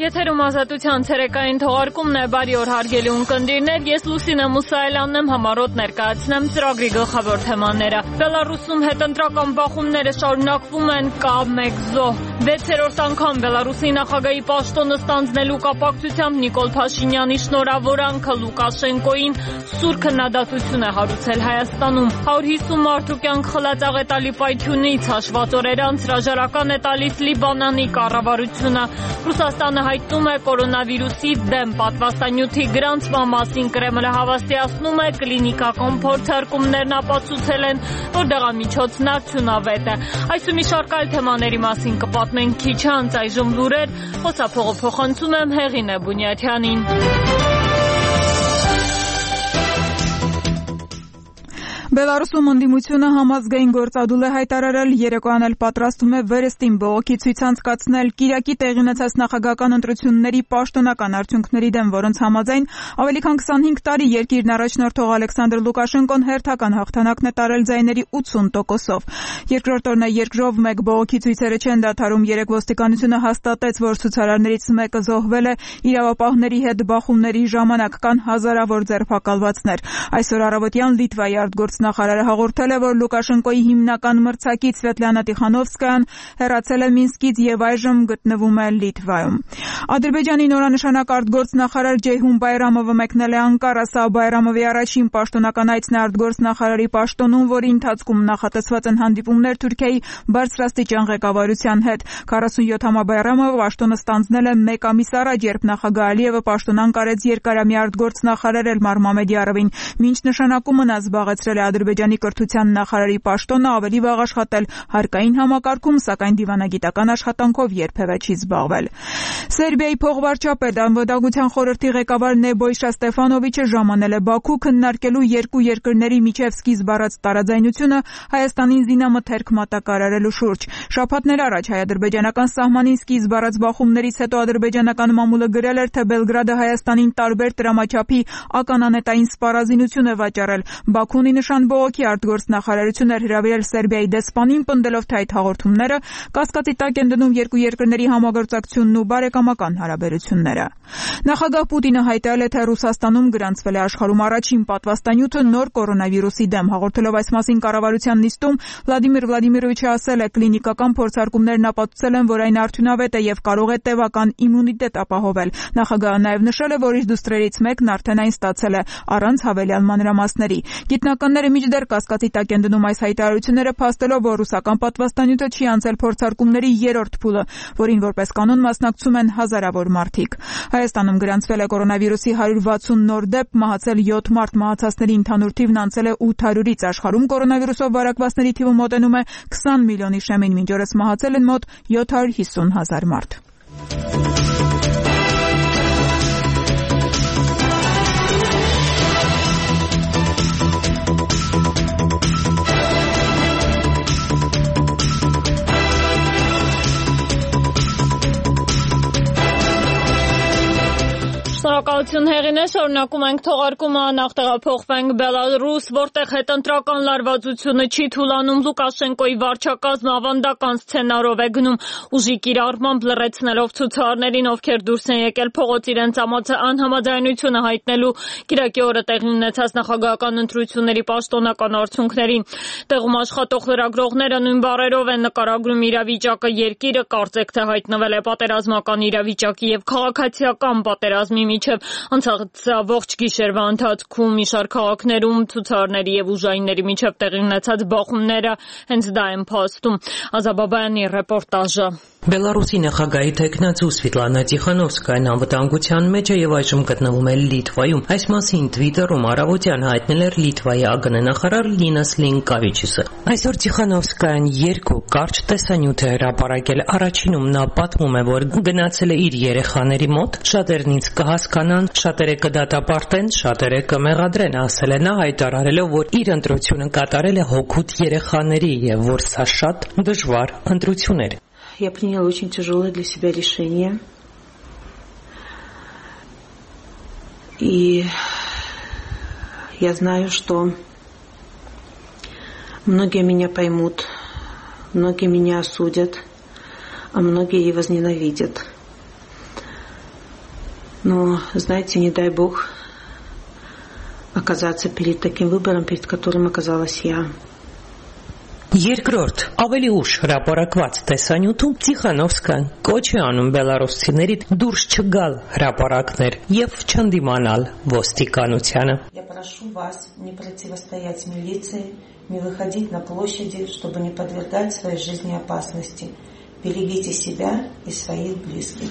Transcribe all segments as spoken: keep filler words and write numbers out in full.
Եթերում ազատության ցերեկային թողարկումն է, բարի օր հարգելի ունկնդիրներ, ես Լուսինե Մուսայելյանն եմ, համառոտ ներկայացնեմ ծրագրի գլխավոր թեմաները։ Բելարուսում հետընտրական բախումները շարունակվում են, կա մեկ զոհ։ վեցերորդ անգամ Բելարուսի նախագահի պաշտոնը ստանձնելու կապակցությամբ Նիկոլ Փաշինյանի շնորհավորանքը Լուկաշենկոին սուր քննադատություն է հարուցել Հայաստանում։ հարյուր հիսուն մարդու կյանք խլած աղետալի պայթյունից հաշված օրեր անց հրաժարական է տալիս Լիբանանի կառավարությունը։ Ռուսաստանը հայտնում է կորոնավիրուսի դեմ պատվաստանյութի գրանցման մասին Կրեմլը հավաստիացնում է կլինիկական փորձարկումներն ապացուցել են, որ դեղամիջոցն արդյունավետ է։ Այս ու մի շարք այլ թեմաների մասին կպատմենք քիչ անց, այժմ լուրեր, խոսափողը փոխանցում եմ Հեղինե Բունյաթյանին։ Բելարուսում ընդդիմությունը համազգային գործադուլ է հայտարարել, երեկոյան էլ պատրաստվում է վերստին բողոքի ցույց անցկացնել Կիրակի տեղի ունեցած նախագահական ընտրությունների պաշտոնական արդյունքների դեմ, որոնց համաձայն ավելի քան քսանհինգ տարի երկիրն առաջնորդող Ալեքսանդր Լուկաշենկոն հերթական հաղթանակն է տարել ձայների ութսուն տոկոսով։ Երկրորդ օրն է երկրով մեկ բողոքի ցույցերը չեն դադարում, երեք ոստիկանությունը հաստատեց, որ ցուցարարներից մեկը զոհվել է իրավապահների հետ բախումների ժամանակ, կան հազարավոր ձերբակալվածներ։ Այսօր առավոտյան Լիտվայի արտգործնախարարը հաղորդել է, որ Լուկաշենկոյի հիմնական մրցակից Սվետլանա Տիխանովսկայան հեռացել է Մինսկից եւ այժմ գտնվում է Լիտվայում։ Ադրբեջանի նորանշանակ արտգործնախարար Ջեյհուն Բայրամովը մեկնել է Անկարա, սա Բայրամովի առաջին պաշտոնական այցն է արտգործնախարարի պաշտոնում, որի ընթացքում նախատեսված են հանդիպումներ Թուրքիայի բարձրաստիճան ղեկավարության հետ։ քառասունյոթամյա Բայրամովը պաշտոնը ստանձնել է մեկ ամիս առաջ, երբ նախագահ Ալիևը պաշտոն անկարեց երկարամյա արտգործնախարար Էլմար Մամեդիարովին։ Մինչ նշանակումը նա զբաղեցրել է Ադրբեջանի կրթության նախարարի պաշտոնը, ավելի վաղ աշխատել հարկային համակարգում, սակայն դիվանագիտական աշխատանքով երբևէ չի զբաղվել։ Սերբիայի փոխվարչապետ, անվտանգության խորհրդի ղեկավար Նեբոյշա Ստեֆանովիչը ժամանել է Բաքու քննարկելու երկու երկրների միջև սկիզբ առած տարաձայնությունը Հայաստանին զինամթերք մատակարարելու շուրջ։ Շաբաթներ առաջ հայ-ադրբեջանական սահմանին սկիզբ առած բախումներից հետո ադրբեջանական մամուլը գրել էր, թե Բելգրադը Հայաստանին տարբեր տրամաչափի ականանետային սպառազինություն է վաճառել։ Բաքուն ի նշան բողոքի արտգործնախարարություն էր հրավիրել Սերբիայի դեսպանին, պնդելով, թե այդ հաղորդումները կասկածի տակ են դնում երկու երկրների համագործակցությունն ու բարեկամական հարաբերությունները։ Նախագահ Պուտինը հայտարարել է, թե Ռուսաստանում գրանցվել է աշխարհում առաջին պատվաստանյութը նոր կորոնավիրուսի դեմ։ Հաղորդելով այս մասին կառավարության նիստում Վլադիմիր Վլադիմիրովիչը ասել է, կլինիկական փորձարկումներն ապացուցել են, որ այն արդյունավետ է եւ կարող է տևական իմունիտետ ապահովել։ Նախագահը նաեւ նշել է, որ իր դուստրերից մեկն արդեն այն ստացել է, առանց հավելյալ մանրամասների։ Գիտնականները մինչդեռ կասկածի տակ են դնում այս հայտարարությունները, փաստելով, որ ռուսական պատվաստանյութը չի անցել փորձարկումների երրորդ փուլը, որին որպես կանոն մասնակցում են հազարավոր մարդիկ։ Հայաստանում գրանցվել է կորոնավիրուսի հարյուր վաթսուն նոր դեպք, մահացել յոթ մարդ, մահացածների ընդհանուր թիվն անցել է ութ հարյուրից։ Աշխարհում կորոնավիրուսով վարակվածների թիվը մոտենում է քսան միլիոնի շեմին, մինչ օրս մահացել են մոտ յոթ հարյուր հիսուն հազար մարդ։ Շնորհակալություն Հեղինե, շարունակում ենք թողարկումը, նախ տեղափոխվենք Բելարուս, որտեղ հետընտրական լարվածությունը չի թուլանում, Լուկաշենկոյի վարչակազմը ավանդական սցենարով է գնում, ուժի կիրառմամբ լռեցնելով ցուցարարներին, ովքեր դուրս են եկել փողոց իրենց անհամաձայնությունը հայտնելու Կիրակի օրը տեղի ունեցած նախագահական ընտրությունների պաշտոնական արդյունքներին։ Տեղում աշխատող լրագրողները նույն բառերով են նկարագրում իրավիճակը, երկիրը կարծեք թե հայտնվել է պատերազմական իրավիճակի եւ քաղաքացիական պատերազմի միջև անցած ողջ գիշերվա ընթացքում մի շարք քաղաքներում ցուցարարների եւ ուժայինների միջև տեղի ունեցած բախումները հենց դա են փաստում։ Ազաբաբայանի ռեպորտաժը։ Բելարուսի նախագահի թեկնածու Սվետլանա Տիխանովսկայան անվտանգության մեջ է եւ այժմ գտնվում է Լիտվայում։ Այս մասին Twitter-ում առավոտյան հայտնել էր Լիտվայի ԱԳՆ-նախարար Լինաս Լինկավիչյուսը։ Այսօր Տիխանովսկայան երկու կարճ տեսանյութ է հրապարակել։ Առաջինում նա պատմում է, որ գնացել է իր երեխաների մոտ, շատերն ինձ կհասկանան, շատերը կդատապարտեն, շատերը կմեղադրեն, ասել է նա, հայտարարելով, որ իր ընտրությունը կատարել է հոգուտ երեխաների եւ որ սա շատ դժվար ընտրություն էր։ Я приняла очень тяжелое для себя решение. И я знаю, что многие меня поймут, многие меня осудят, а многие и возненавидят. Но, знаете, не дай бог оказаться перед таким выбором, перед которым оказалась я. Երկրորդ, ավելի ուշ հրապարակված տեսանյութում Տիխանովսկան կոչ է անում բելարուսցիներին դուրս չգալ հրապարակներ եւ չընդդիմանալ ոստիկանությանը. Я прошу вас не противостоять милиции, не выходить на площади, чтобы не подвергать своей жизни опасности. Берегите себя и своих близких.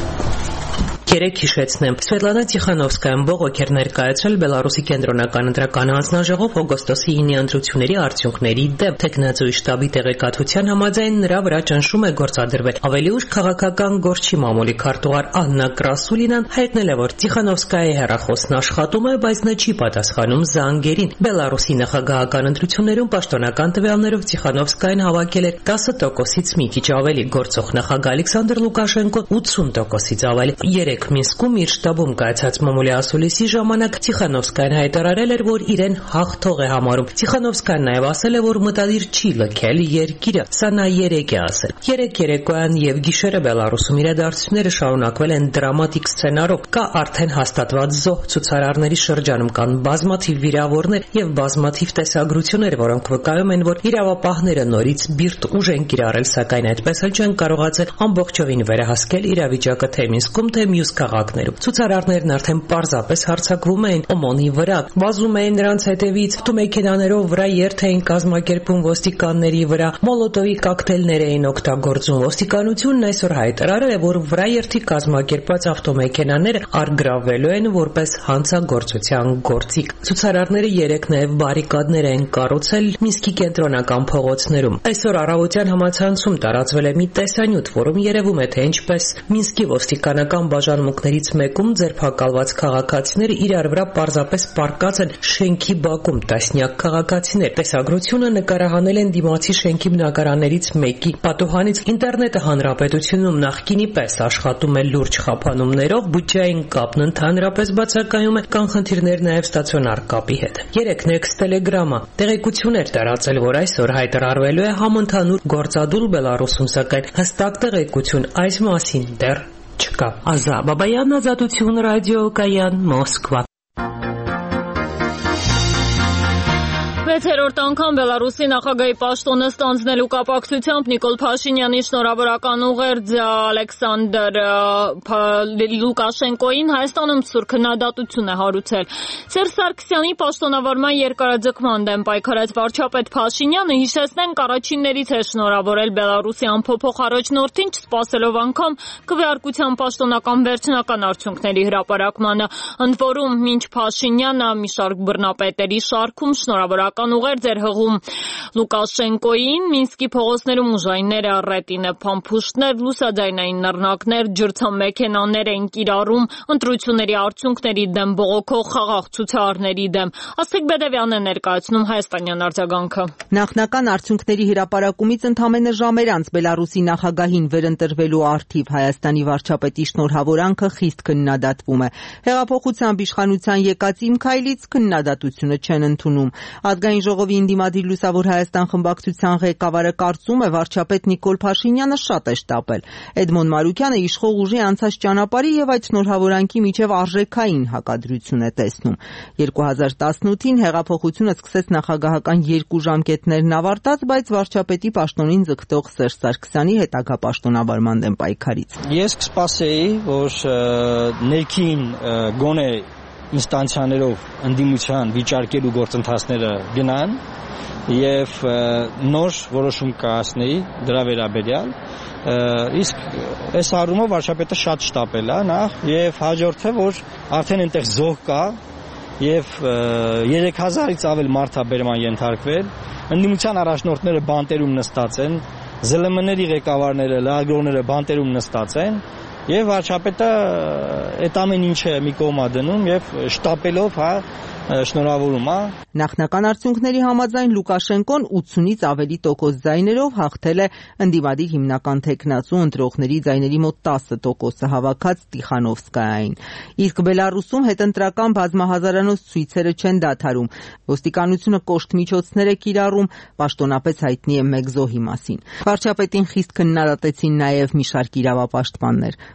Երեք հիշեցնեմ, Սվետլանա Տիխանովսկայան բողոք էր ներկայացրել Բելարուսի կենտրոնական ընտրական հանձնաժողով օգոստոսի ինի ընտրությունների արդյունքների դեմ. Տեխնացուի շտաբի տեղեկատվության համաձայն նրա վրա ճնշում է գործադրվել. Ավելի ուշ քաղաքական գործի մամուլի քարտուղար Աննա Կրասուլինան հայտնել է, որ Տիխանովսկայի հեռախոսն աշխատում է, բայց նա չի պատասխանում զանգերին. Բելարուսի նախագահական ընտրություններում պաշտոնական տվյալներով Տիխանովսկային հավաքել էր տասը տոկոսից մի քիչ ավելի, գործող նախագահ Ալեքսանդր Լուկաշենկոն ութսուն տոկոսից ավելի. Երեք Մինսկում իր շտաբում կայացած մամուլի ասուլիսի ժամանակ Տիխանովսկան հայտարարել էր, որ իրեն հաղթող է համարում. Տիխանովսկան նաև ասել է, որ մտադիր չի լքել երկիրը. Սա նա երեկ է ասել. Երեք երեկոյան եւ գիշերը Բելարուսում իրադարձությունները շարունակվել են դրամատիկ սցենարով. Կա արդեն հաստատված զոհ, ցուցարարների շրջանում կան բազմաթիվ վիրավորներ եւ բազմաթիվ տեսագրություններ, որոնք վկայում են, որ իրավապահները նորից բիրտ ուժ են կիրառել, սակայն այդպես էլ չեն կարողացել ամբողջովին վերահասկել իրավիճակը թե Մինսկում, թե մյուս քաղաքներում. Ցուցարարներն արդեն պարզապես հարձակվում էին Օմոնի վրա, վազում էին նրանց հետևից, ավտոմեքենաներով վրա երթ էին կազմակերպում ոստիկանների վրա, մոլոտովի կոկտեյլներ էին օգտագործում. Ոստիկանությունն այսօր հայտարարել է, որ վրա երթի կազմակերպված ավտոմեքենաները առգրավվելու են որպես հանցագործության գործիք. Ցուցարարները երեք նաև բարիկադներ են կառուցել Մինսկի կենտրոնական փողոցներում. Այսօր առավոտյան համացանցում տարածվել է մի տեսանյութ, որում երևում է, թե ինչպես Մինսկի ոստիկանական բաժանմունքներից մեկում ձերբակալված քաղաքացիները իրար վրա պարզապես պառկած են շենքի բակում տասնյակ քաղաքացիներ. Տեսագրությունը նկարահանել են դիմացի շենքի բնակարաններից մեկի պատուհանից. Ինտերնետը հանրապետությունում նախկինի պես աշխատում է լուրջ խափանումներով, բյուջեային կապն ընդհանրապես բացակայում է, կան խնդիրներ նաև ստացիոնար կապի հետ. Երեք Next Telegram-ը տեղեկություն էր տարածել, որ այսօր հայտարարվելու է համընդհանուր գործադուլ Բելարուսում, սակայն հստակ տեղեկություն այս մասին դեռ չկա. Ազա Բաբայան, Ազատություն ռադիոկայան, Մոսկվա. Վեցերորդ անգամ Բելարուսի նախագահի պաշտոնը ստանձնելու կապակցությամբ Նիկոլ Փաշինյանի շնորհավորական ուղերձը Ալեքսանդր Լուկաշենկոին Հայաստանում սուր քննադատություն է հարուցել. Սերժ Սարգսյանի պաշտոնավարման երկարաձգման դեմ պայքարած վարչապետ Փաշինյանը, հիշեցնենք, առաջիններից է շնորհավորել Բելարուսի ամփոփող առաջնորդին, չսպասելով անգամ քվեարկության պաշտոնական վերջնական արդյունքների հրապարակմանը. ընդ որում, մինչ Փաշինյանը մի շարք բռնապետերի շարքում շնորհավորական ուղերձ էր հղում Լուկաշենկոին, Մինսկի փողոցներում ուժայինները ռետինե փամփուշտներ, լուսաձայնային նռնակներ, ջրցամեքենաներ են կիրառում ընտրությունների արդյունքների դեմ բողոքող խաղաղ ցուցարարների դեմ. Աստղիկ Բեդևյանն է ներկայացնում հայաստանյան արձագանքը. Նախնական արդյունքների հրապարակումից ընդամենը ժամեր անց Բելարուսի նախագահին վերընտրվելու առթիվ Հայաստանի վարչապետի շնորհավորանքը խիստ քննադատվում է. Հեղափոխությամբ իշխանության եկած իմ քայլից քննադատությունը չեն ընդունում. Ազգային ժողովի ընդդիմադիր Լուսավոր Հայաստան խմբակցության ղեկավարը կարծում է, վարչապետ Նիկոլ Փաշինյանը շատ է շտապել. Էդմոն Մարուկյանը իշխող ուժի անցած ճանապարհի եւ այդ շնորհավորանքի միջև արժեքային հակադրություն է տեսնում. երկու հազար տասնութին հեղափոխությունը սկսեց նախագահական երկու ժամկետներն ավարտած, բայց վարչապետի պաշտոնին ձգտող Սերժ Սարգսյանի հետագա պաշտոնավարման դեմ պայքարից. Ես կսպասեի, որ ներքին գոնե ինստանցիաներով ընդդիմության վիճարկելու գործընթացները գնան եւ նոր որոշում կայացնեի դրա վերաբերյալ, իսկ այս առումով վարչապետը շատ շտապել է նախ եւ հաջորդը, որ արդեն այնտեղ զոհ կա եւ երեք հազարից ավել մարդ է բերման ենթարկվել, ընդդիմության առաջնորդները բանտերում նստած են, զել էմ էն-երի ղեկավարները, լրագրողները բանտերում նստած են եւ վարչապետը այդ ամեն ինչը մի կողմ է դնում եւ շտապելով, հա, շնորհավորում է. Նախնական արդյունքների համաձայն Լուկաշենկոն ութսունից ավելի տոկոս ձայներով հաղթել է ընդդիմադիր հիմնական թեկնածու ընտրողների ձայների մոտ տասը տոկոսը հավաքած Տիխանովսկային. Իսկ Բելարուսում հետընտրական բազմահազարանոց ցույցերը չեն դադարում. Ոստիկանությունը կոշտ միջոցներ է կիրառում, պաշտոնապես հայտնի է մեկ զոհի մասին. Վարչապետին խիստ քննադատեցին նաև մի շարք իրավապաշտպաններ.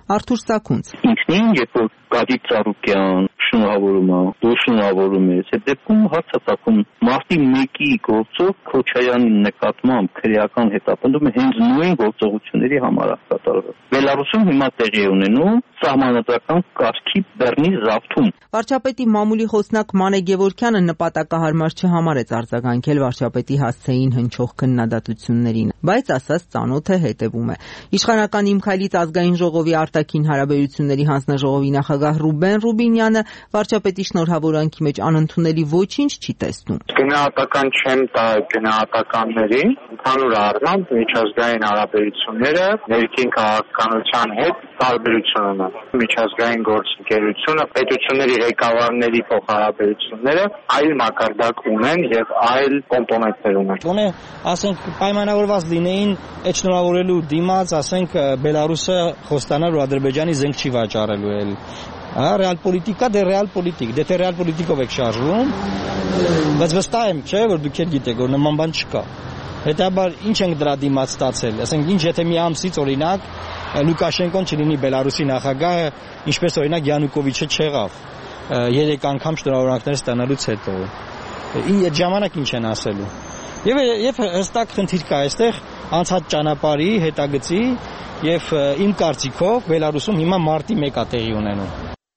Արթուր Սաքունց. Ինքնին, երբ որ Գագիկ Ծառուկյան շնորհավորում է, դու շնորհավորում ես, այդ դեպքում հացածակում մարտի մեկի գործով Քոչարյանի նկատմամբ քրեական հետապնդումը հենց նույն գործողությունների համար է կատարվել։ Բելարուսում հիմա տեղի է ունենում սահմանադրական կարգի բեռնի զավթում։ Վարչապետի մամուլի խոսնակ Մանե Գևորգյանը նպատակահարմար չհամարեց արձագանքել վարչապետի հասցեին հնչող քննադատություններին, բայց ասաց ծանոթ է, հետևում է։ Իշխանական Իմ քայլից ազգային ժողովի արտաքին հարաբերությունների հանձնաժողովի նախագահ Ռուբեն Ռուբինյանը վարչապետի շնորհավորանքի մեջ անընդունելի ոչինչ չի տեսնում։ Գնահատական չեմ տա գնահատականների, ընդհանուր առմամբ միջազգային հարաբերությունները ներքին քաղաքականության հետ տարբերություն ունեն։ Միջազգային գործընկերությունը, պետությունների ղեկավարների փոխհարաբերությունները այլ մակարդակ ունեն եւ այլ կոմպոնենտներ ունեն։ Գոնե, ասենք պայմանավորված լինեին այդ շնորհավորելու դիմաց, ասենք Բելարուսը խոստանար, որ Ադրբեջանի զենք չի վաճառելու էլ։ Հա, ռեալ պոլիտիկա, դե ռեալ պոլիտիկ, դե թե ռեալ պոլիտիկով եք շարժվում, բայց վստահ եմ, չէ, որ դուք եք գիտեք, որ նման բան չկա։ Հետաբար ինչ ենք դրա դիմաց ստացել։ Ասենք ինչ եթե մի ամսից օրինակ Լուկաշենկոն չլինի Բելարուսի նախագահը, ինչպես օրինակ Յանուկովիչը չեղավ երեք անգամ շնորհավորանքներ ստանալուց հետո։ Այդ ժամանակ ինչ են ասելու։ Եվ եւ հստակ խնդիր կա այստեղ անցած ճանապարհի հետագծի եւ իմ կարծիքով Բելարուսում հիմա մարտի մեկը տեղի ունենում։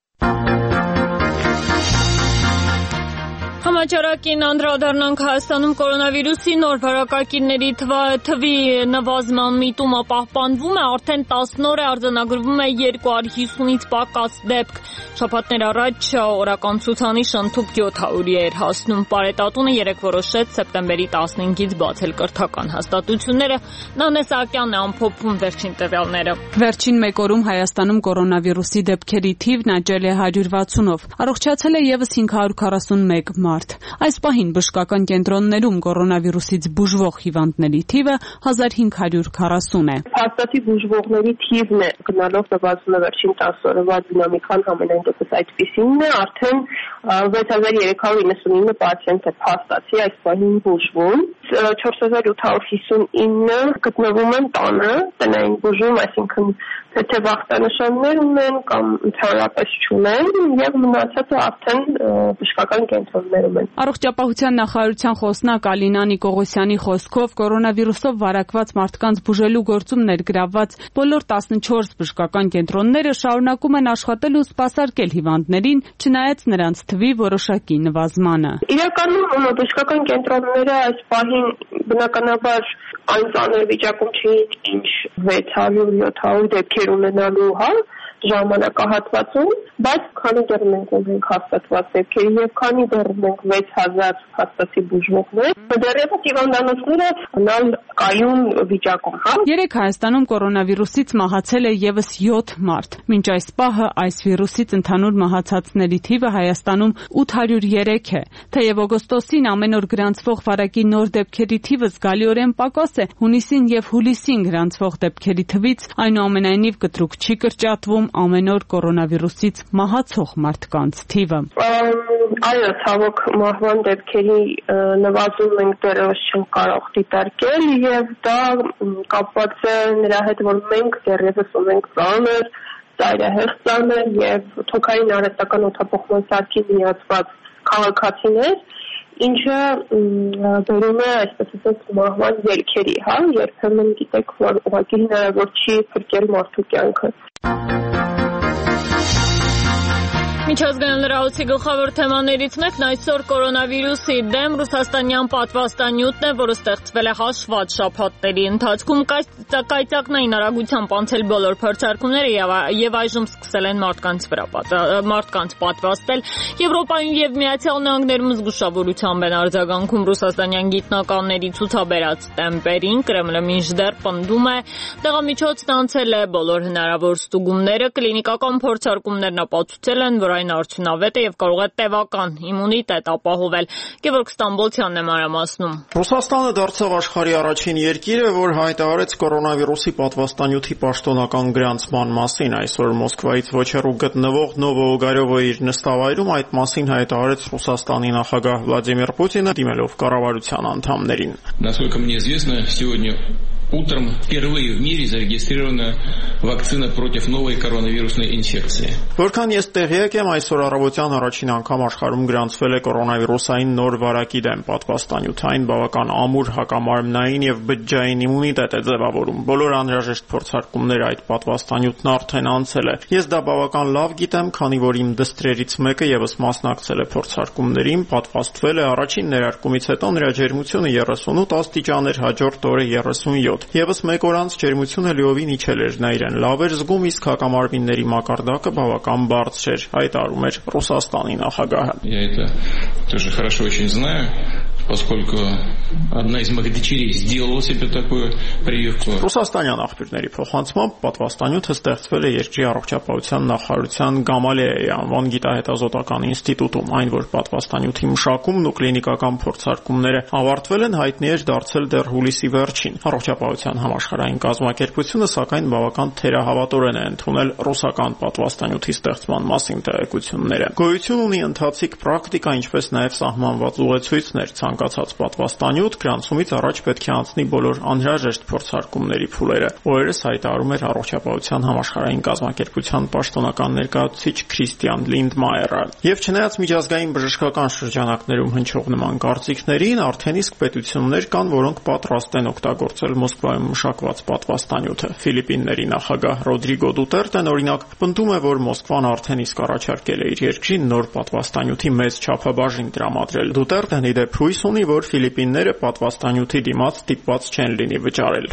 Համաճարակին անդրադառնանք Հայաստանում կորոնավիրուսի նոր վարակակիրների թվի նվազման միտումը պահպանվում է, արդեն տասն օր է արձանագրվում է երկու հարյուր հիսունից պակաս դեպք։ Շաբաթներ առաջ օրական ցուցանիշը ընդհուպ յոթ հարյուրի էր հասնում։ Պարետատունը երեկ որոշեց սեպտեմբերի տասնհինգից բացել կրթական հաստատությունները։ Նանե Սահակյանն է ամփոփում վերջին տվյալները։ Վերջին մեկ օրում Հայաստանում կորոնավիրուսի դեպքերի թիվն աճել է հարյուր վաթսունով։ Առողջացել է եւս հինգ հարյուր քառասունմեկ մարդ։ Այս պահին բժշկական կենտրոններում կորոնավիրուսից բուժվող հիվանդների թիվը հազար հինգ հարյուր քառասուն է։ Փաստացի բուժվողների թիվն է գնալով նվազում է վերջին տասը օրվա դինամիկան համենայն դեպս այդպիսինն է, արդեն վեց հազար երեք հարյուր իննսունինը պացիենտ է փաստացի այս պահին բուժվում, չորս հազար ութ հարյուր հիսունինը գտնվում են տանը, տնային բուժում, այսինքն թե վախտանշաններ ունեն կամ ընդհանրապես չունեն եւ մնացածը արդեն բժշկական կենտրոններում են։ Առողջապահության նախարարության խոսնակ Ալինա Նիկողոսյանի խոսքով կորոնավիրուսով վարակված մարդկանց բուժելու գործում ներգրավված բոլոր տասնչորս բժշկական կենտրոնները շարունակում են աշխատել ու սպասարկել հիվանդներին, չնայած նրանց թվի որոշակի նվազմանը։ Իրականում բժշկական կենտրոնները այս պահին բնականաբար այն ծանր վիճակում չէին, ինչ վեց հարյուր յոթ հարյուր դեպքեր ունենալու, հա, ժամանակահատվածում, բայց քանի դեռ մենք ունենք հաստատված դեպքեր եւ քանի դեռ ունենք վեց հազար հաստատի բուժվողներ, դեռևս հիվանդանոցները անալ կայուն վիճակում, հա։ Երեք Հայաստանում կորոնավիրուսից մահացել է եւս յոթ մարդ։ Մինչ այս պահը այս վիրուսից ընդհանուր մահացածների թիվը Հայաստանում ութ հարյուր երեք է։ Թեև օգոստոսին ամեն օր գրանցվող վարակի նոր դեպքերի թիվը զգալիորեն պակաս է, հունիսին եւ հուլիսին գրանցվող դեպքերի թվից այնուամենայնիվ կտրուկ չի կրճատվում ամեն օր կորոնավիրուսից մահացող մարդկանց թիվը։ Այո, ցավոք մահվան դեպքերի նվազում ենք դեռևս չենք կարող դիտարկել եւ դա կապված է նրա հետ, որ մենք դեռևս ունենք ծանր, ծայրահեղ ծանր եւ թոքային արհեստական օդափոխման սարքին միացված քաղաքացիներ, ինչը բերում է, այսպես ասած, մահվան ելքերի, հա, երբեմն գիտեք, որ ուղղակի հնարավոր չի փրկել մարդու կյանքը։ Միջազգային լրահոսի գլխավոր թեմաներից մեկն այսօր կորոնավիրուսի դեմ ռուսաստանյան պատվաստանյութն է, որը ստեղծվել է հաշված շաբաթների ընթացքում, կայծակնային արագությամբ անցել բոլոր փորձարկումները եւ այժմ սկսել են մարդկանց վրա մարդկանց պատվաստել։ Եվրոպայում եւ Միացյալ Նահանգներում զգուշավորությամբ են արձագանքում ռուսաստանյան գիտնականների ցուցաբերած տեմպերին։ Կրեմլը մինչդեռ պնդում է, տեղամիջոցն անցել է բոլոր հնարավոր ստուգումները, կլինիկական փորձարկումներն ապացուցել են, որ այն արդյունավետ է եւ կարող է տևական իմունիտետ ապահովել։ Գևորգ Ստամբոլցյանն է մանրամասնում։ Ռուսաստանը դարձավ աշխարհի առաջին երկիրը, որ հայտարարեց կորոնավիրուսի պատվաստանյութի պաշտոնական գրանցման մասին։ Այսօր Մոսկվայից ոչ հեռու գտնվող Նովոօգարյովը իր նստավայրում այդ մասին հայտարարեց Ռուսաստանի նախագահ Վլադիմիր Պուտինը, դիմելով կառավարության անդամներին։ Насколько мне известно, сегодня Утром впервые в мире зарегистрирована вакцина против новой коронавирусной инфекции. Որքան ես տեղյակ եմ, այսօր առավոտյան առաջին անգամ աշխարհում գրանցվել է կորոնավիրուսային նոր վարակի դեմ պատվաստանյութային բավական ամուր հակամարմնային եւ բջջային իմունիտետ է ձևավորում։ Բոլոր անհրաժեշտ փորձարկումները այդ պատվաստանյութն արդեն անցել է։ Ես դա բավական լավ գիտեմ, քանի որ իմ դստրերից մեկը եւս մասնակցել է փորձարկումներին, պատվաստվել է առաջին ներարկումից հետո նրա ջերմությունը երեսունութ աստիճան էր, հաջորդ օրը երեսունյոթ։ Եվս մեկ օր անց ջերմությունը լիովին իջել էր, նա իրեն լավ էր զգում, իսկ հակամարմինների մակարդակը բավական բարձր էր, հայտարարում էր Ռուսաստանի նախագահը։ Я это тоже хорошо очень знаю, поскольку одна из моих дочерей сделала себе такую прививку. Ռուսաստանյան աղբյուրների փոխանցմամբ պատվաստանյութը ստեղծվել է երկրի առողջապահության նախարարության Գամալեայի անվան գիտահետազոտական ինստիտուտում, այն որ պատվաստանյութի մշակումն ու կլինիկական փորձարկումները ավարտվել են, հայտնի էր դարձել դեռ հուլիսի վերջին։ Առողջապահության համաշխարհային կազմակերպությունը սակայն բավական թերահավատորեն է ընդունել ռուսական պատվաստանյութի ստեղծման մասին տեղեկությունները։ Գոյություն ունի ընթացիկ պրակտիկա, ինչպես նաև սահմանված ուղեցույցներ, ցանկացած պատվաստանյութ գրանցումից առաջ պետք է անցնի բոլոր անհրաժեշտ փորձարկումների փուլերը։ Օրերս հայտարարում էր առողջապահության համաշխարհային կազմակերպության պաշտոնական ներկայացուցիչ Քրիստիան Լինդմայերը։ Եվ չնայած միջազգային բժշկական շրջանակներում հնչող նման կարծիքներին, արդեն իսկ պետություններ կան, որոնք պատրաստ են օգտագործել Մոսկվայում մշակված պատվաստանյութը։ Ֆիլիպինների նախագահ Ռոդրիգո Դուտերտեն օրինակ պնդում է, որ Մոսկվան արդեն իսկ առաջարկել է իր երկրին նոր պատվաստանյութի մեծ չափաբաժին տրամադրել։ Դուտերտեն իդեպ հույս ունի, որ Ֆիլիպինները պատվաստանյութի դիմաց ստիպված չեն լինի վճարել։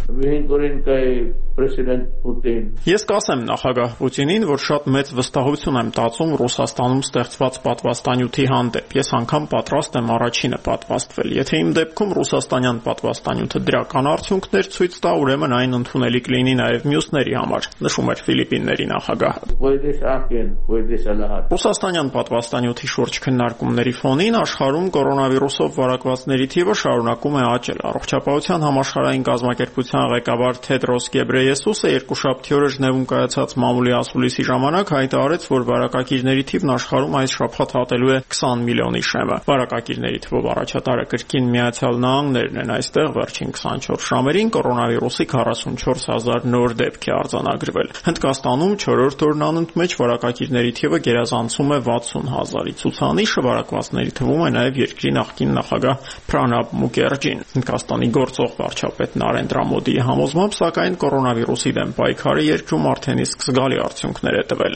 Ես կասեմ նախագահ Պուտինին, որ շատ մեծ վստահություն եմ տածում Ռուսաստանում ստեղծված պատվաստանյութի հանդեպ։ Ես անգամ պատրաստ եմ առաջինը պատվաստվել։ Եթե իմ դեպքում ռուսաստանյան պատվաստանյութը դրական արդյունքներ ցույց տա, ուրեմն այն ընդունելի կլինի նաև մյուսների համար, նշում էր Ֆիլիպինների նախագահը։ Ռուսաստանյան պատվաստանյութի շուրջ քննարկումների ֆոնին աշխարհում կորոնավիրուսով վարակվածների թիվը շարունակում է աճել։ Առողջապահության համաշխարհային կազմակերպության ղեկավար Թեդրոս Գեբրեյեսուսը երկուշաբթի օրը Ժնևում կայացած մամուլի ասուլիսի ժամանակ հայտարարեց, որ վարակակիրների թիվն աշխարհում այս շաբաթ հատելու է քսան միլիոնի շեմը։ Վարակակիրների թվով առաջատարը կրկին Միացյալ Նահանգներն են, այստեղ վերջին քսանչորս ժամերին կորոնավիրուսի քառասունչորս հազար նոր դեպք է արձանագրվել։ Հնդկաստանում չորրորդ օրն անընդմեջ վարակակիրների թիվը գերազանցում է վաթսուն հազարի ցուցանիշը, վարակվածների թվում է նաև երկրի նախկին նախագահ Պրանաբ Մուկերջին։ Հնդկաստանի գործող վարչապետ Նարենդրա Մոդիի համոզմամբ, սակայն կորոնավիրուսի դեմ պայքարը երկրում արդեն իսկ զգալի արդյունքներ է տվել։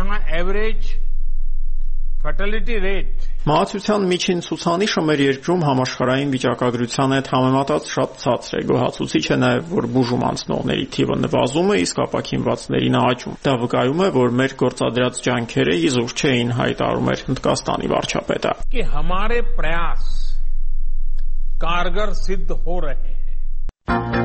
Fatality rate Մահացության միջին ցուցանիշը մեր երկրում համաշխարհային վիճակագրության հետ համեմատած շատ ցածր է։ Գոհացուցիչ է նաև, որ բուժում անցնողների թիվը նվազում է, իսկ ապաքինվածներին աճում։ Դա վկայում է, որ մեր գործադրած ջանքերը իզուր չէին, հայտարարում էր Հնդկաստանի վարչապետը։ कि हमारे प्रयास कारगर सिद्ध हो रहे हैं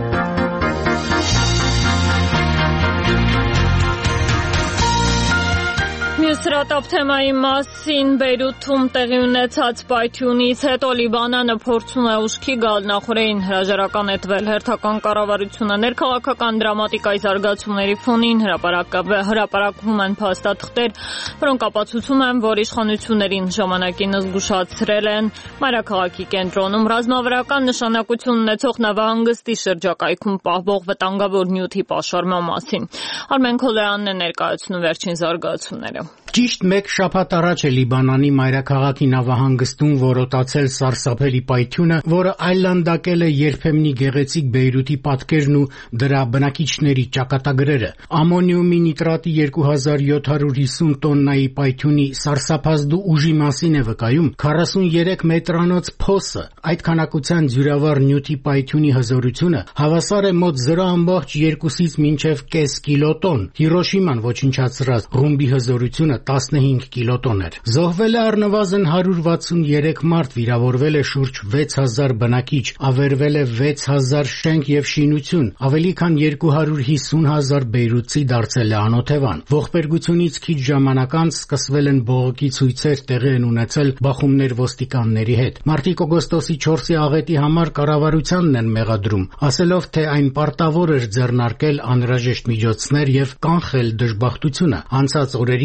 Մյուսրատապ թեմայի մասին Բեյրութում տեղի ունեցած պայթյունից հետո Լիբանանը փորձում է ուշքի գալ, նախորդին հրաժարական է տվել հերթական կառավարությունը։ Ներքաղաքական դրամատիկայի զարգացումների ֆոնին հրապարակվում են փաստաթղթեր, որոնք ապացուցում են, որ իշխանություններին ժամանակին զգուշացրել են մայրաքաղաքի կենտրոնում ռազմավարական նշանակություն ունեցող նավահանգստի շրջակայքում պահվող վտանգավոր նյութի պաշարման մասին։ Արմեն Քոլեյանն է ներկայացնում վերջին զարգացումները։ Ճիշտ մեկ շաբաթ առաջ է Լիբանանի մայրաքաղաքի նավահանգստում որոտացել սարսափելի պայթյունը, որը այլանդակել է երբեմնի գեղեցիկ Բեյրութի պատկերն ու դրա բնակիչների ճակատագրերը։ Ամոնիումի նիտրատի երկու հազար յոթ հարյուր հիսուն տոննայի պայթյունի սարսափազդու ուժի մասին է վկայում քառասուներեք մետրանոց փոսը։ Այդ քանակության ձյուրավառ նյութի պայթյունի հզորությունը հավասար է մոտ զրո ամբողջ երկուսից մինչև կես կիլոտոն։ Հիրոշիման ոչնչացրած ռումբի հզորությունը տասնհինգ կիլոտոն էր։ Զոհվել է առնվազն հարյուր վաթսուներեք մարդ, վիրավորվել է շուրջ վեց հազար բնակիչ, ավերվել է վեց հազար շենք եւ շինություն, ավելի քան երկու հարյուր հիսուն հազար բեյրութցի դարձել է անօթևան։ Ողբերգությունից քիչ ժամանակ անց սկսվել են բողոքի ցույցեր, տեղի են ունեցել բախումներ ոստիկանների հետ։ Մարտիկ օգոստոսի չորսի աղետի համար կառավարությանն են մեղադրում, ասելով, թե այն պարտավոր էր ձեռնարկել անհրաժեշտ միջոցներ եւ կանխել դժբախտությունը։ Անցած օրերին մեկը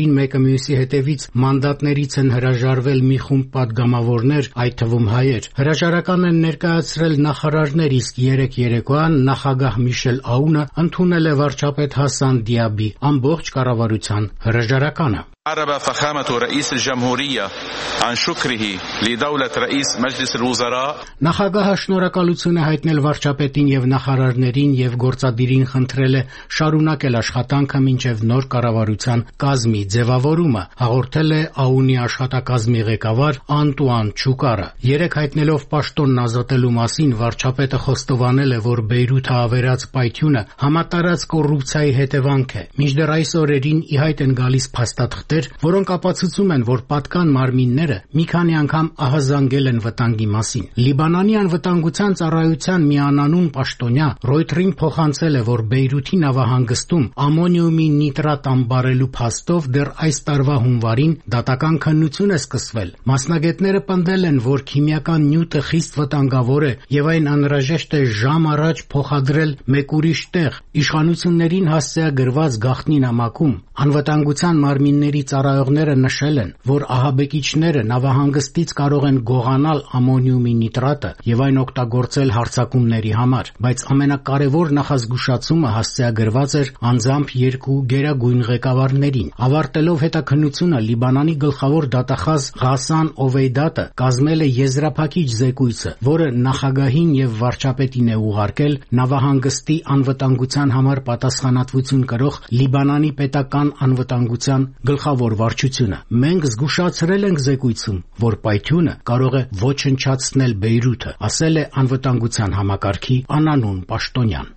մյուսի հետևից մանդատներից են հրաժարվել մի խումբ падգամավորներ, այդ թվում հայեր։ Հրաժարական են ներկայացրել նախարարներ, իսկ երեք երեկոյան նախագահ Միշել Աունը ընդունել է վարչապետ Հասան Դիաբի ամբողջ կառավարության հրաժարականը։ عرب فخامة رئيس الجمهورية عن شكره لدولة رئيس مجلس الوزراء Նախագահը շնորհակալություն է հայտնել վարչապետին եւ նախարարներին եւ գործադիրին խնդրել է շարունակել աշխատանքը մինչեւ նոր կառավարության կազմի ձևավորումը, հաղորդել է Աունի աշխատակազմի ղեկավար Անտուան Չուկարը։ Երեք հայտնելով պաշտոնն ազատելու մասին վարչապետը խոստովանել է, որ Բեյրութը ավերած պայթյունը համատարած կոռուպցիայի հետևանք է։ Մինչդեռ այս օրերին ի հայտ են գալիս փաստաթղթեր, որոնք ապացուցում են, որ պատկան մարմինները մի քանի անգամ ահազանգել են վտանգի մասին։ Լիբանանի անվտանգության ծառայության մի անանուն պաշտոնյա Ռոյթերին փոխանցել է, որ Բեյրութի նավահանգստում ամոնիումի նիտրատ ամբարելու փաստով դեռ այս տարվա հունվարին դատական քննություն է սկսվել։ Մասնագետները պնդել են, որ քիմիական նյութը խիստ վտանգավոր է եւ այն անհրաժեշտ է ժամ առաջ փոխադրել մեկ ուրիշ տեղ։ Իշխանություններին հասցեագրված գաղտնի նամակում անվտանգության մարմինների ծառայողները նշել են, որ ահաբեկիչները նավահանգստից կարող են գողանալ ամոնիումի նիտրատը եւ այն օգտագործել հարձակումների համար, բայց ամենակարևոր նախազգուշացումը հասցեագրված էր անձամբ երկու գերագույն ղեկավարներին։ Ավարտելով հետաքննությունը Լիբանանի գլխավոր դատախազ Ղասան Օվեյդատը կազմել է եզրափակիչ զեկույցը, որը նախագահին եւ վարչապետին է ուղարկել նավահանգստի անվտանգության համար պատասխանատվություն կրող Լիբանանի պետական անվտանգության գլխավոր վարչությունը։ Մենք զգուշացրել ենք զեկույցում, որ պայթյունը կարող է ոչնչացնել Բեյրութը, ասել է անվտանգության համակարգի անանուն պաշտոնյան։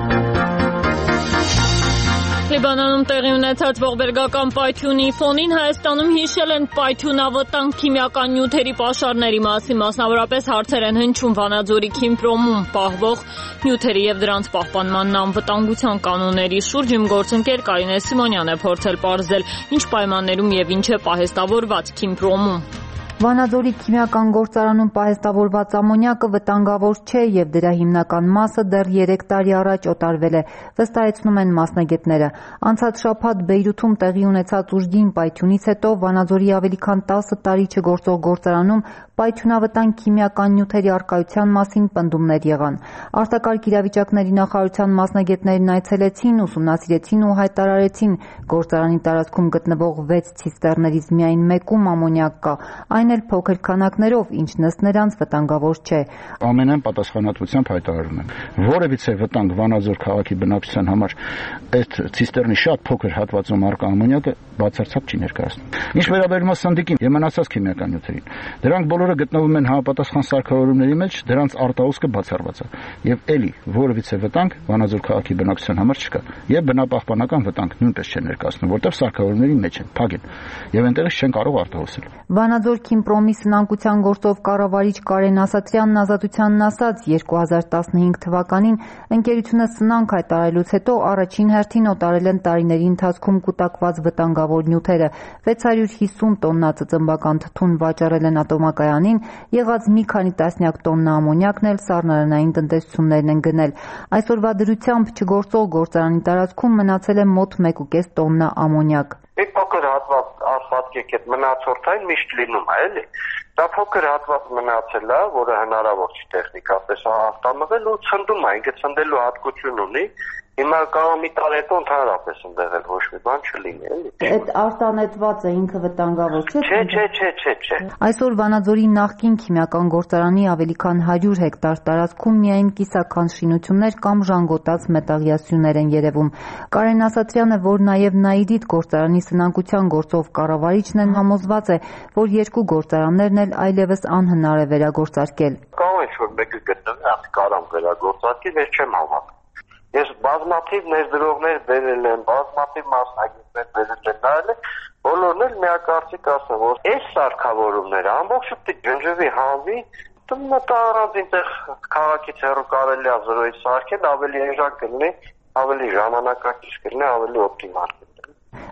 Լիբանանում տեղի ունեցած ողբերգական պայթյունի ֆոնին Հայաստանում հիշել են պայթյունավտանգ քիմիական նյութերի պաշարների մասին, մասնավորապես հարցեր են հնչում Վանաձորի քիմպրոմում պահվող նյութերի եւ դրանց պահպանման անվտանգության կանոնների շուրջ։ Իմ գործընկեր Կարինե Սիմոնյանն է փորձել պարզել, ինչ պայմաններում եւ ինչ է պահեստավորված քիմպրոմում։ Վանաձորի քիմիական գործարանում պահեստավորված ամոնիակը վտանգավոր չէ եւ դրա հիմնական մասը դեռ երեք տարի առաջ օտարվել է, վստահեցնում են մասնագետները։ Անցած շաբաթ Բեյրութում տեղի ունեցած ուժգին պայթյունից հետո Վանաձորի ավելի քան տասը տարի չգործող գործարանում պայթյունավտանգ քիմիական նյութերի առկայության մասին պնդումներ եղան։ Արտակարգ իրավիճակների նախարարության մասնագետներն այցելեցին, ուսումնասիրեցին ու հայտարարեցին, գործարանի տարածքում գտնվող վեց ցիստերներից միայն մեկում ամոնիակ կա, այն էլ փոքր քանակներով, ինչն ըստ նրանց վտանգավոր չէ։ Ամենայն պատասխանատվությամբ հայտարարում եմ, որևիցե վտանգ Վանաձոր քաղաքի բնակչության համար այդ ցիստերնի շատ փոքր հատվածում առկա ամոնիակը բացարձակ չի ներկայացնում։ Ինչ վերաբերում է սնդիկին եւ մնացած քիմիական նյութերին, դրանք բոլորը գտնվում են համապատասխան սարքավորումների մեջ, դրանց արտահոսքը բացառված է եւ էլի որևիցե վտանգ Վանաձոր քաղաքի բնակչության համար չկա եւ բնապահպանական վտանգ նույնպես չեն ներկայացնում, որտեղ սարքավորումների մեջ են, փակ են եւ այնտեղից չեն կարող արտահոսել։ Վանաձոր քիմպրոմի սնանկության գործով կառավարիչ Կարեն Ասատրյանն Ազատությանն ասաց, երկու հազար տասնհինգ թվականին ընկերությունը սնանկ հայտարարելուց հետո առաջին հերթին օտարել են տարիների ընթացքում կուտակված վտանգավոր նյութերը, վեց հարյուր հիսուն տոննա ծծմբական թթուն վաճառել են ատոմակայանին, եղած մի քանի տասնյակ տոննա ամոնիակն էլ սառնարանային տնտեսություններն են գնել։ Այսօրվա դրությամբ չգործող գործարանի տարածքում մնացել է մոտ մեկ ու կես տոննա ամոնիակ։ Այդ փոքր հատված ասфальтիկ այդ մնացորդային միշտ լինում է, էլի։ Դա փոքր հատված մնացել է, որը հնարավոր չի տեխնիկապես արտամղել ու ցնդում է, ինքը ցնդելու հատկություն ունի։ Հիմա կարող մի տարի հետո ընդհանրապես ընդեղել ոչ մի բան չլինի, էլի։ Այդ արտանետվածը ինքը վտանգավոր չէ։ Չէ, չէ, չէ, չէ, չէ։ Այսօր Վանաձորի նախկին քիմիական գործարանի ավելի քան հարյուր հեկտար տարածքում միայն կիսաքանդ շինություններ կամ ժանգոտած մետաղյա սյուներ են երևում։ Կարեն Ասատրյանը, որ նաև Նաիդիդ գործարանի սնանկության գործով կառավարիչն են, համոզված է, որ երկու գործարաններն էլ այլևս անհնար է վերագործարկել։ Կարող է որ մեկը գտնվի, ասի կարամ վերագործարկել, ես չեմ հավատում։ Ես բազմաթիվ ներդրողներ բերել եմ, բազմաթիվ մասնագետներ բերել եմ, նայել եմ, բոլորն էլ միակարծիք ասում, որ այս սարքավորումները ամբողջ պիտի ջնջվի, հանվի, մտա առանձին տեղ քաղաքից հեռու կարելի է զրոյից սարքել, ավելի էժան կլինի, ավելի ժամանակակից կլինի, ավելի օպտիմալ կլինի։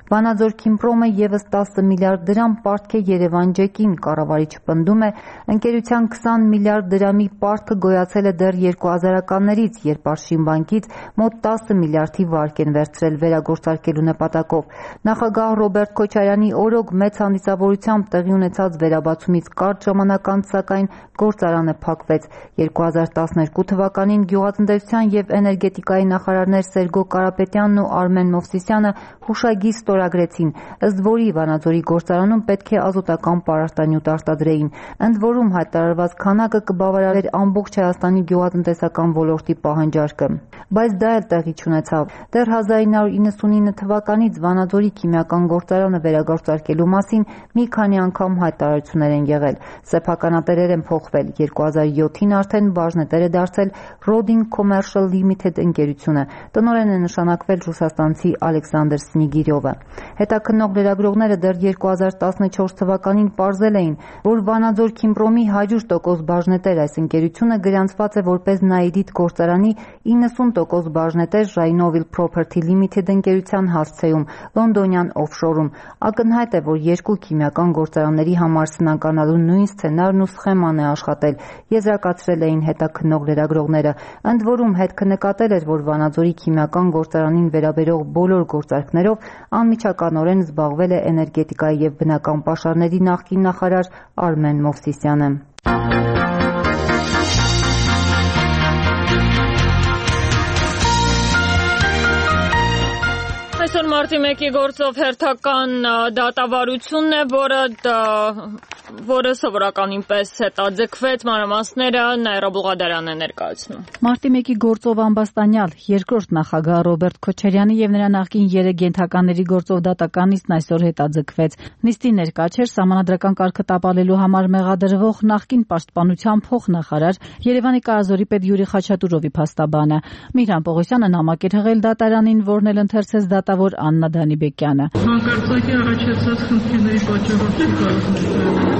Վանաձոր Քիմպրոմը ևս տասը միլիարդ դրամ պարտք է Երևան ջեկին, կառավարիչը պնդում է, ընկերության քսան միլիարդ դրամի պարտքը գոյացել է դեռ երկու հազարականներից, երբ Արշինբանկից մոտ տասը միլիարդի վարկ են վերցրել վերագործարկելու նպատակով։ Նախագահ Ռոբերտ Քոչարյանի օրոք մեծ հանդիսավորությամբ տեղի ունեցած վերաբացումից կարճ ժամանակ անց, սակայն գործարանը փակվեց։ երկու հազար տասներկու թվականին Գյուղատնտեսության և էներգետիկայի նախարարներ Սերգո Կարապետյանն ու Արմեն Մովսիսյանը հուշագիր ստորագրեցին, ըստ որի Վանաձորի գործարանում պետք է ազոտական պարարտանյութ արտադրեին, ընդ որում հայտարարված քանակը կբավարարեր ամբողջ Հայաստանի գյուղատնտեսական ոլորտի պահանջարկը։ Բայց դա էլ տեղի չունեցավ։ Դեռ հազար ինը հարյուր իննսունինը թվականից Վանաձորի քիմիական գործարանը վերագործարկելու մասին մի քանի անգամ հայտարարություններ են եղել։ Սեփականատերեր են փոխվել։ երկու հազար յոթին արդեն բաժնետեր է դարձել Rodin Commercial Limited ընկերությունը։ Տնօրեն է նշանակվել ռուսաստանցի Ալեքսանդր Սնիգիրովը։ Հետաքննող լրագրողները դեռ երկու հազար տասնչորս թվականին պարզել էին, որ Վանաձոր Քիմպրոմի հարյուր տոկոս բաժնետեր այս ընկերությունը գրանցված է որպես Նաիրիդ գործարանի իննսուն տոկոս բաժնետեր Rhinovill Property Limited ընկերության հասցեում, լոնդոնյան օֆշորում։ Ակնհայտ է, որ երկու քիմիական գործարանների համար սնանկանալու նույն սցենարն ու սխեման է աշխատել, եզրակացրել էին հետաքննող լրագրողները։ Ընդ որում հետքը նկատել էր, որ Վանաձորի քիմիական գործարանին վերաբերող բոլոր գործարքներով անմիջականորեն զբաղվել է էներգետիկայի և բնական պաշարների նախկին նախարար Արմեն Մովսիսյանը։ Այսօր մարտի մեկի գործով հերթական դատավարությունն է, որը որը սովորականին պես հետաձգվեց, մանրամասները Նաիրա Բուղադարյանն է ներկայացնում։ Մարտի մեկի գործով ամբաստանյալ երկրորդ նախագահ Ռոբերտ Քոչարյանի եւ նրա նախկին երեք ենթականների գործով դատականիստն այսօր հետաձգվեց։ Նիստի ներկա չէր սահմանադրական կարգը տապալելու համար մեղադրվող նախկին պաշտպանության փոխնախարար Երևանի կայազորի պետ Յուրի Խաչատուրովի փաստաբանը։ Միրհան Պողոսյանը նամակ էր հղել դատարանին, որն էլ ընթերցեց դատավոր Աննա Դանիբեկյանը։ Հանկարծակի առաջացած խնդիրների պատճառով չէ կարող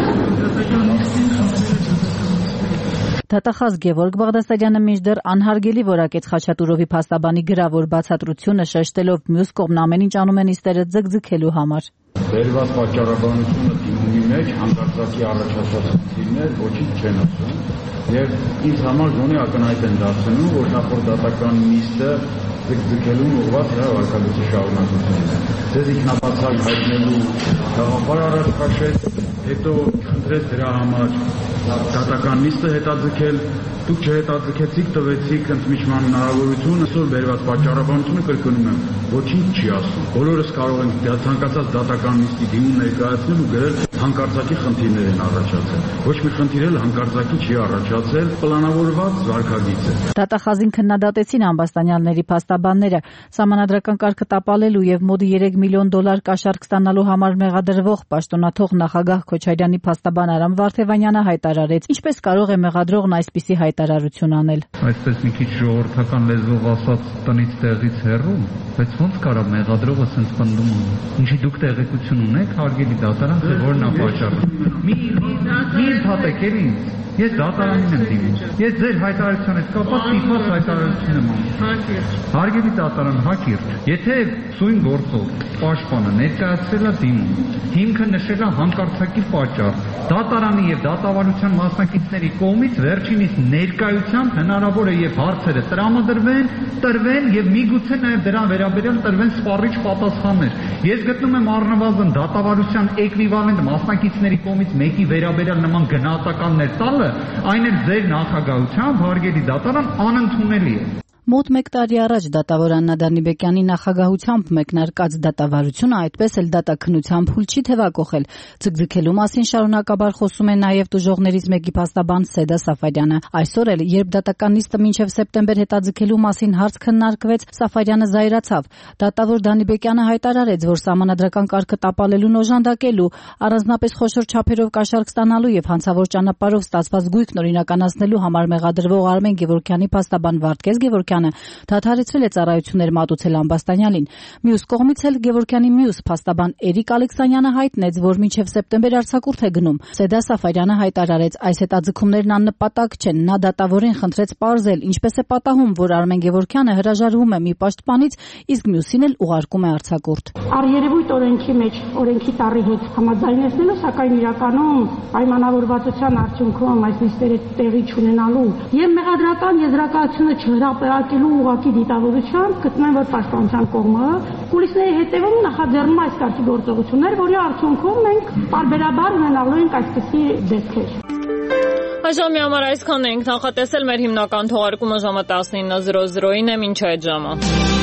Դատախազ Գևորգ Բաղդասարյանը մինչդեռ անհարգելի որակեց Խաչատուրովի փաստաբանի գրավոր բացատրությունը, շեշտելով մյուս կողմն ամեն ինչ անում են իստերը ձգձգելու համար։ Բերված պատճառաբանությունը դիմումի մեջ հանկարծակի առաջացած խնդիրներ ոչինչ չեն ասում եւ ինձ համար գոնե ակնհայտ են դարձնում, որ նախորդ դատական նիստը ձգձգելուն ուղղված նրա վարքագծի շարունակությունն է։ Ձեզ ինքնաբացակ հայտնելու գաղափար առաջ քաշեց, հետո խնդրեց դրա համար դատական նիստը հետաձգել, դուք չհետաձգեցիք, տվեցիք ընդմիջման հնարավորություն, այսօր բերված պատճառաբանությունը կրկնում եմ, ոչինչ չի ասում։ Բոլորս կարող ենք ցանկացած դատական նիստի դիմում ներկայացնել ու գրել հանկարծակի խնդիրներ են առաջացել։ Ոչ մի խնդիր էլ հանկարծակի չի առաջացել, պլանավորված վարքագիծ է։ Դատախազին քննադատեցին ամբաստանյալների փաստաբանները սահմանադրական կարգը տապալելու եւ մոտ երեք միլիոն դոլար կաշառք ստանալու համար մեղադրվող պաշտոնաթող նախագահ Քոչարյանի փաստաբան Արամ Վարդևանյանը հայտարարեց, ինչպես կարող է մեղադրողն այսպիսի հայտարարություն անել։ Այսպես մի քիչ ժողովրդական լեզվով ասած տնից տեղից հեռու, բայց ոնց կարա մեղադրողը sense պնդում ունի։ Ինչի դուք տեղեկություն ունեք, հարգելի դատարան, թե որն է պատճառը։ Մի մի ընդհատեք էլ ինձ։ Ես դատարանին եմ դիմում։ Ես ձեր հայտարարության հետ կապված տիպված հայտարարություն եմ անում։ Հակիրճ։ Հարգելի դատարան, հակիրճ։ Եթե սույն գործով պաշտպանը ներկայացրել է դիմում, հիմքը նշել է հանկարծակի պատճառ, դատարանի եւ դատավարության մասնակիցների կողմից վերջինիս ներկայությամբ հնարավոր է եւ հարցերը տրամադրվեն, տրվեն եւ միգուցե նաեւ դրան վերաբերյալ տրվեն սպառիչ պատասխաններ։ Ես գտնում եմ առնվազն դատավարության էկվիվալենտ մասնակիցների կողմից մեկի վերաբերյալ նման գնահատականներ տալը, այն էլ ձեր նախագահությամբ, հարգելի դատարան, անընդունելի է։ Մոտ մեկ տարի առաջ դատավոր Աննա Դանիբեկյանի նախագահությամբ մեկնարկած դատավարությունը այդպես էլ դատաքննության փուլ չի թևակողել։ Ձգձգելու մասին շարունակաբար խոսում է նաև տուժողներից մեկի փաստաբան Սեդա Սաֆարյանը։ Այսօր էլ, երբ դատական նիստը մինչև սեպտեմբեր հետաձգելու մասին հարց քննարկվեց, Սաֆարյանը զայրացավ։ Դատավոր Դանիբեկյանը հայտարարեց, որ սահմանադրական կարգը տապալելուն օժանդակելու, առանձնապես խոշոր չափերով կաշառք ստանալու եւ հանցավոր ճանապարհով ստացված գույքն օրինականացնելու համար մեղադրվող Արմեն Գևորգյանի փաստաբան Վարդգես Գևորգյանը Գևորգյանը դադարեցրել է ծառայություններ մատուցել Ամբաստանյանին։ Մյուս կողմից էլ Գևորգյանի մյուս փաստաբան Էրիկ Ալեքսանյանը հայտնեց, որ մինչև սեպտեմբեր արձակուրդ է գնում։ Սեդա Սաֆարյանը հայտարարեց, այս հետաձգումներն աննպատակ չեն, նա դատավորին խնդրեց պարզել, ինչպես է պատահում, որ Արմեն Գևորգյանը հրաժարվում է մի պաշտպանից, իսկ մյուսին էլ ուղարկում է արձակուրդ։ Առերևույթ օրենքի մեջ օրենքի տառի հետ համաձայնեցնելու, սակայն իրականում պայմանավորվածության արդյունքում այս նիստերը տեղի չունենալու եւ մեղադրական եզրակացությունը չհրապարակելու ուղղակի դիտավորությամբ գտնում եմ, որ պաշտպանության կողմը կուլիսների հետևում նախաձեռնում այս կարգի գործողություններ, որի արդյունքում մենք պարբերաբար ունենալու ենք այսպիսի դեպքեր։ Այժմի համար այսքան ենք նախատեսել, մեր հիմնական թողարկումը ժամը տասնինը զրո զրոին է, մինչ այդ ժամը։